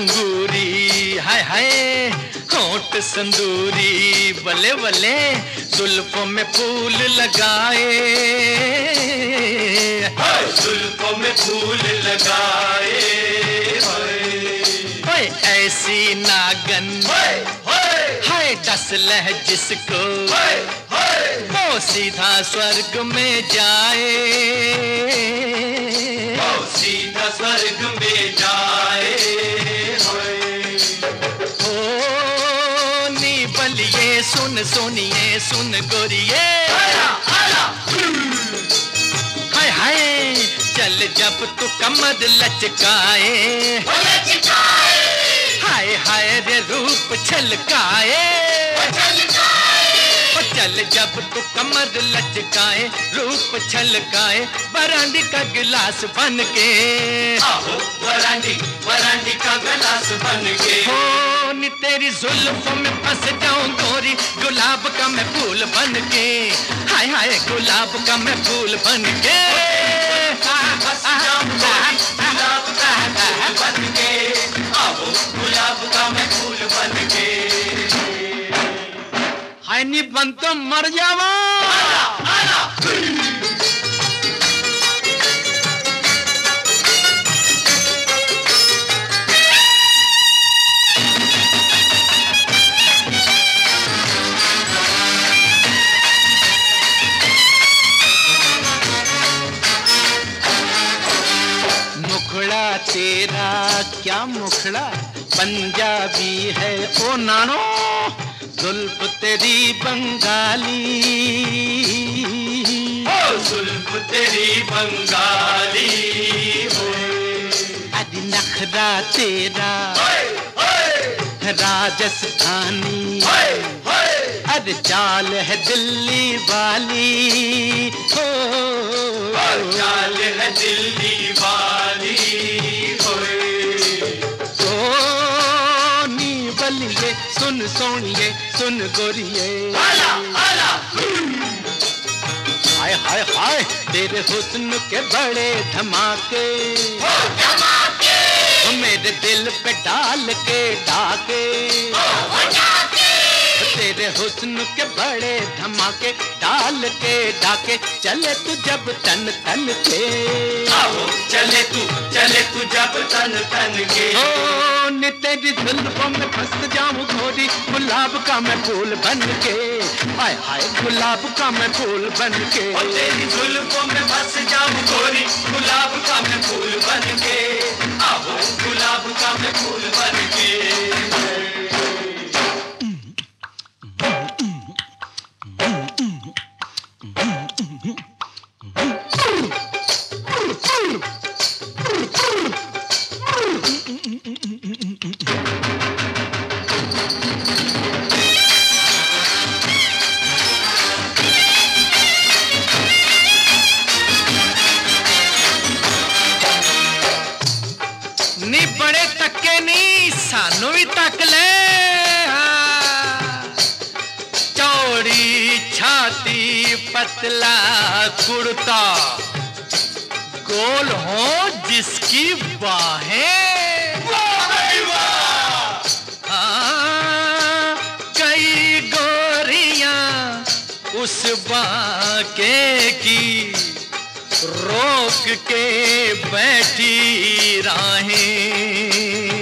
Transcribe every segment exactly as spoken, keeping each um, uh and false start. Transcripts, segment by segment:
अंगूरी, हाय हाय होंठ संदूरी, बले बले जुल्फों में फूल लगाए, जुल्फों में फूल लगाए, ओए ऐसी नागन हाय डस लह जिसको वो सीधा स्वर्ग में जाए, वो सीधा स्वर्ग में जाए। ओ नी बलिए सुन सुनिए सुन गोरिए, हाय हाय चल जब तू कमर लचकाए, हाय हाय रे रूप छलकाए, चल जब तू कमर लचकाए रूप छलकाए, बरांडी का गिलास बन के, आहो बरांडी बरांडी का गिलास बन के, हो नी तेरी जुल्फों में फंस जाऊं गोरी, गुलाब का मैं फूल बन के, हाय हाय गुलाब का मैं फूल बन के, फंस जाऊं गोरी, गुलाब का फूल बन के, आहो गुलाब का मैं फूल बन के, हाय नी बन तो मर जावा। मुखड़ा तेरा क्या मुखड़ा पंजाबी है ओ नानो, जुल्फ तेरी बंगाली, ओ जुल्फ तेरी बंगाली, अरे नखरा तेरा राजस्थानी, अरे चाल है दिल्ली वाली, हो चाल है दिल्ली वाली, बलिए सुन सोनिए सुन गोरिए, हाय हाय हाय तेरे हुस्न के बड़े धमाके, मेरे दिल पे डाल के डाके, तेरे हुस्न के बड़े धमाके डाल के डाके, चले तू जब तन तन के, आहो चले तू चले तू जब तन तन के, ओ नी तेरी जुल्फों में फंस जाऊं गोरी, गुलाब का मैं फूल बन के, हाय हाय गुलाब का मैं फूल बन के, ओ तेरी जुल्फों में फंस जाऊं गोरी, गुलाब का मैं फूल बन के, आहो गुलाब का मैं फूल बन के। नी बड़े तक्के नी सानू भी तक ले, चौड़ी छाती पतला कुर्ता, गोल हो जिसकी बाहें, हाँ कई गोरियां उस बाके की रोक के बैठी राहें,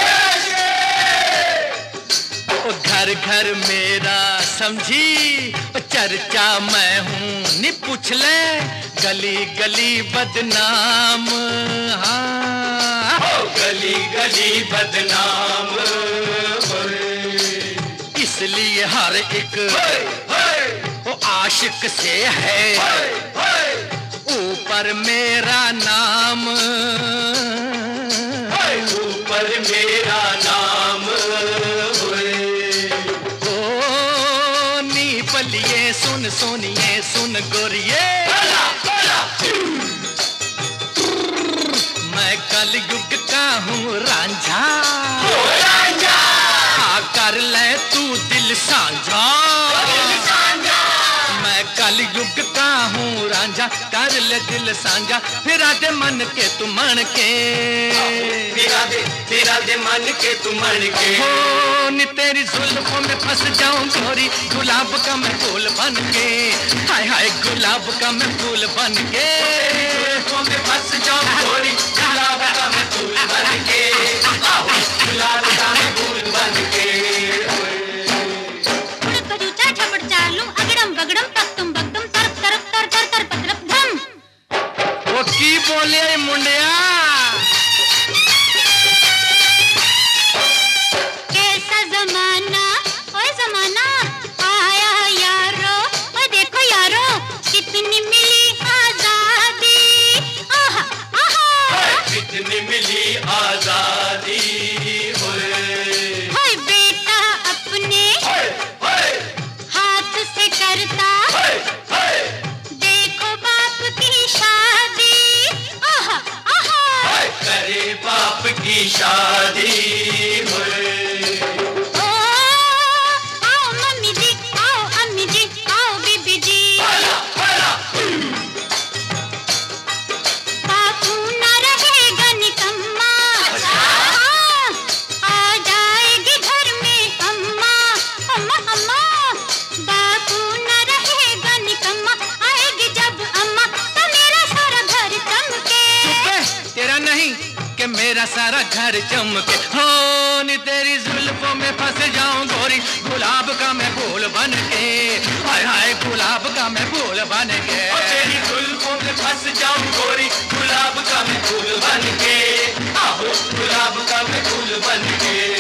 घर घर मेरा समझी चर्चा मैं हूँ, नी पूछ ले गली गली बदनाम, हाँ गली गली बदनाम, इसलिए हर एक वो आशिक से है ऊपर मेरा नाम, ऊपर मेरा नाम, ओ नी बलिए सुन सुनिए सुन गोरिए, मैं कल युग का हूँ रांझा, हाँ कर ले तू दिल साझा, मैं कल युग जुग का हूँ रांझा, कर ले दिल सांझा, फिरा दे मन के तू मन के, फिरा दे फिरा दे मन के तू मन के। हो नी तेरी जुल्फों में फंस जाऊं गोरी, गुलाब का मैं फूल बन के, हाय हाय गुलाब का मैं फूल बन के, जुल्फों में फंस जाऊं गोरी, गुलाब का मैं फूल बन के, आओ गुलाब का मैं फूल बन के। वो की बोले मुंडिया, कैसा जमाना, ओए जमाना आया यारो, ओए देखो यारो कितनी मिली आजादी, आहा आहा कितनी मिली आजादी, होए बेटा अपने हाथ से करता, देखो बाप की शादी, आहा आहा करे बाप की शादी। ओ आओ मम्मी जी, आओ अम्मी जी, आओ बीबी जी, बापू ना रहेगा निकम्मा, हाँ, आ जाएगी घर में अम्मा, अम्मा अम्मा, बापू ना रहेगा निकम्मा, आएगी जब अम्मा तो मेरा सारा घर चमके। तेरा नहीं कि मेरा सारा घर चमके, हो नी तेरी जुल्फों में फंस जाऊं गोरी, गुलाब का मैं फूल बन के, हाय हाय गुलाब का मैं फूल बन के, तेरी जुल्फों में फंस जाऊं गोरी, गुलाब का मैं फूल बन के, आओ गुलाब का मैं फूल बन के।